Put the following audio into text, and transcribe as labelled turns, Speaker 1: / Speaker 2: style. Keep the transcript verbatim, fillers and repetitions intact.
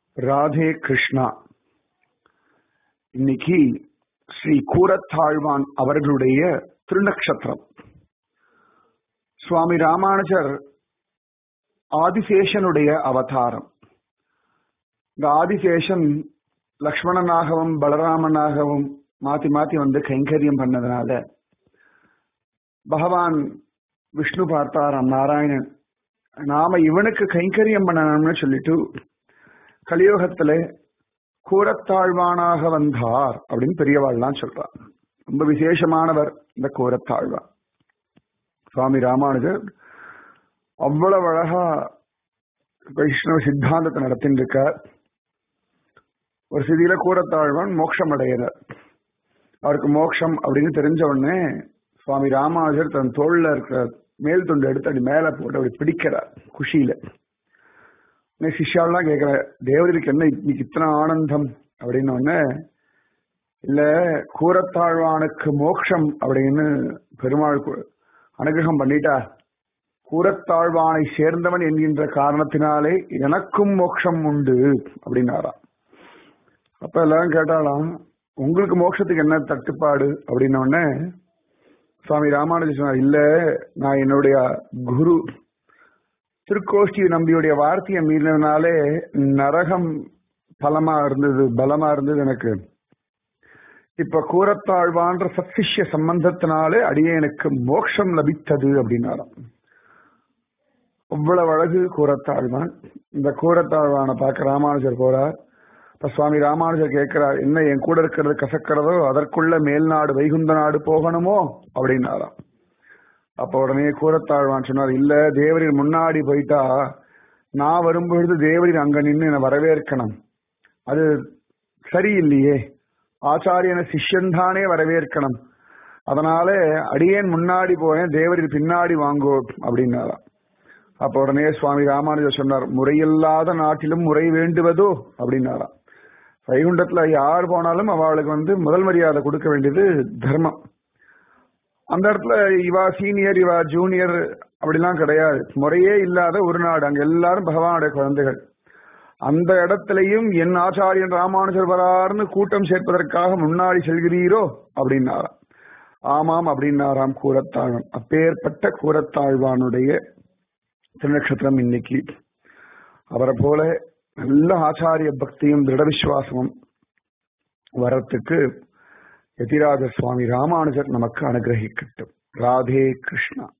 Speaker 1: ராதே கிருஷ்ணா. இன்னைக்கு ஸ்ரீ கூரத்தாழ்வான் அவர்களுடைய திருநக்ஷத்திரம். சுவாமி ராமானுஜர் ஆதிசேஷனுடைய அவதாரம். இந்த ஆதிசேஷன் லக்ஷ்மணனாகவும் பலராமனாகவும் மாத்தி மாத்தி வந்து கைங்கரியம் பண்ணதுனால பகவான் விஷ்ணு பார்த்தாராம், நாராயணன் நாம இவனுக்கு கைங்கரியம் பண்ணணும்னு சொல்லிட்டு கலியுகத்துல கூரத்தாழ்வானாக வந்தார் அப்படின்னு பெரியவாள்லாம் சொல்றார். ரொம்ப விசேஷமானவர் இந்த கூரத்தாழ்வான். சுவாமி ராமானுஜர் அவ்வளவு அழகா வைஷ்ணவ சித்தாந்தத்தை நடத்தின்னு இருக்கார். ஒரு சிதியில கூரத்தாழ்வான் மோட்சம் அடையிறார். அவருக்கு மோட்சம் அப்படின்னு தெரிஞ்ச உடனே சுவாமி ராமானுஜர் தன் தோல்ல இருக்கிற மேல் துண்டு எடுத்து அப்படி மேல போட்டு அப்படி பிடிக்கிறார் குஷியில. சிஷ்யாலாம் கேட்கிற, தேவருக்கு என்ன இன்னைக்கு இத்தனை ஆனந்தம் அப்படின்னு ஒண்ணு இல்ல, கூரத்தாழ்வானுக்கு மோட்சம் அப்படின்னு பெருமாள் அனுகிரகம் பண்ணிட்டா, கூரத்தாழ்வானை சேர்ந்தவன் என்கின்ற காரணத்தினாலே எனக்கும் மோட்சம் உண்டு அப்படின்னாராம். அப்ப எல்லாரும் கேட்டாலாம், உங்களுக்கு மோட்சத்துக்கு என்ன தட்டுப்பாடு அப்படின்ன உடனே சுவாமி ராமானுஜர் சொன்னார், இல்ல நான் என்னுடைய குரு திருக்கோஷ்டி நம்பியுடைய வார்த்தையை மீறினதுனாலே நரகம் பலமா இருந்தது, பலமா இருந்தது எனக்கு. இப்ப கூரத்தாழ்வான்ற சத்சிஷ்ய சம்பந்தத்தினாலே அடியேனுக்கு மோட்சம் லபித்தது அப்படின்னாராம். அவ்வளவு அழகு கூரத்தாழ்வான். இந்த கூரத்தாழ்வானை பார்க்க ராமானுஜர் போறார். இப்ப சுவாமி ராமானுஜர் கேட்கிறார், என்ன என் கூட இருக்கிறது கசக்கிறதோ அதற்குள்ள மேல்நாடு வைகுந்த நாடு போகணுமோ அப்படின்னாராம். அப்ப உடனே கூரத்தாழ்வான் சொன்னார், இல்ல தேவரின் முன்னாடி போயிட்டா நான் வரும்பொழுது தேவரின் அங்க நின்று என்னை வரவேற்கணும், அது சரியில்லையே, ஆச்சாரியன சிஷ்யன்தானே வரவேற்கணும், அதனால அடியேன் முன்னாடி போயேன், தேவரின் பின்னாடி வாங்கோ அப்படின்னாராம். அப்ப உடனே சுவாமி ராமானுஜர் சொன்னார், முறையில்லாத நாட்டிலும் முறை வேண்டுவதோ அப்படின்னாராம். வைகுண்டத்துல யார் போனாலும் அவளுக்கு வந்து முதல் மரியாதை கொடுக்க வேண்டியது தர்மம். அந்த இடத்துல இவா சீனியர் இவா ஜூனியர் அப்படிலாம் கிடையாது. முறையே இல்லாத ஒரு நாடு, அங்க எல்லாரும் பகவானுடைய குழந்தைகள். அந்த இடத்திலையும் என் ஆச்சாரியன் ராமானுஜர் வராருன்னு கூட்டம் சேர்ப்பதற்காக முன்னாடி செல்கிறீரோ அப்படின்னாராம். ஆமாம் அப்படின்னாராம் கூரத்தாழ்வான். அப்பேற்பட்ட கூரத்தாழ்வானுடைய திருநக்ஷத்திரம் இன்னைக்கு. அவரை போல நல்ல ஆச்சாரிய பக்தியும் திருட விசுவாசமும் வரத்துக்கு யதிராஜ சுவாமி ராமானுஜர் நமக்கு அனுகிரகிக்கட்டும். ராதே கிருஷ்ணா.